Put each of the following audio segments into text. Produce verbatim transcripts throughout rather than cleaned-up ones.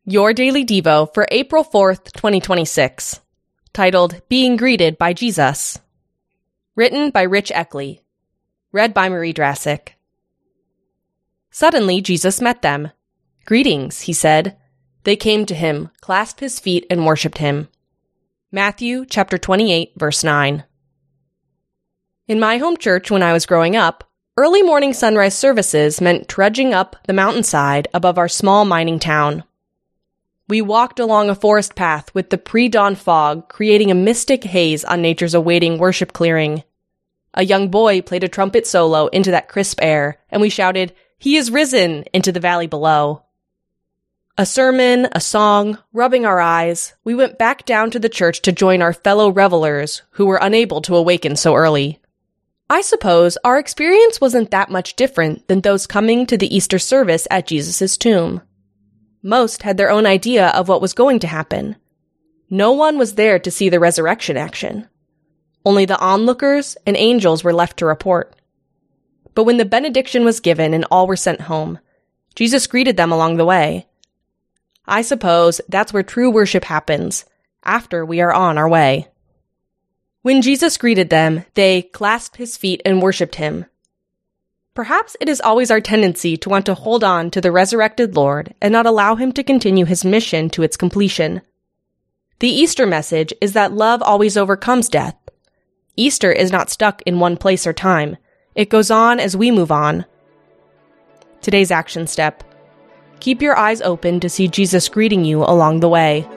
Your Daily Devo for April fourth, twenty twenty-six, titled Being Greeted by Jesus. Written by Rich Eckley. Read by Marie Drassic. Suddenly Jesus met them. "Greetings," he said. They came to him, clasped his feet, and worshipped him. Matthew chapter twenty-eight, verse nine. In my home church when I was growing up, early morning sunrise services meant trudging up the mountainside above our small mining town. We walked along a forest path with the pre-dawn fog creating a mystic haze on nature's awaiting worship clearing. A young boy played a trumpet solo into that crisp air, and we shouted, "He is risen!" into the valley below. A sermon, a song, rubbing our eyes, we went back down to the church to join our fellow revelers who were unable to awaken so early. I suppose our experience wasn't that much different than those coming to the Easter service at Jesus' tomb. Most had their own idea of what was going to happen. No one was there to see the resurrection action. Only the onlookers and angels were left to report. But when the benediction was given and all were sent home, Jesus greeted them along the way. I suppose that's where true worship happens, after we are on our way. When Jesus greeted them, they clasped his feet and worshipped him. Perhaps it is always our tendency to want to hold on to the resurrected Lord and not allow him to continue his mission to its completion. The Easter message is that love always overcomes death. Easter is not stuck in one place or time. It goes on as we move on. Today's action step. Keep your eyes open to see Jesus greeting you along the way.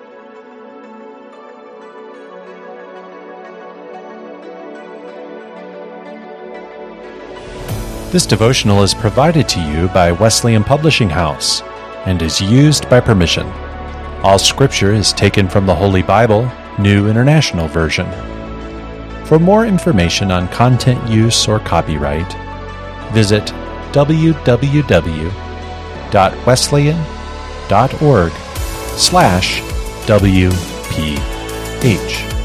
This devotional is provided to you by Wesleyan Publishing House and is used by permission. All scripture is taken from the Holy Bible, New International Version. For more information on content use or copyright, visit w w w dot wesleyan dot org slash W P H.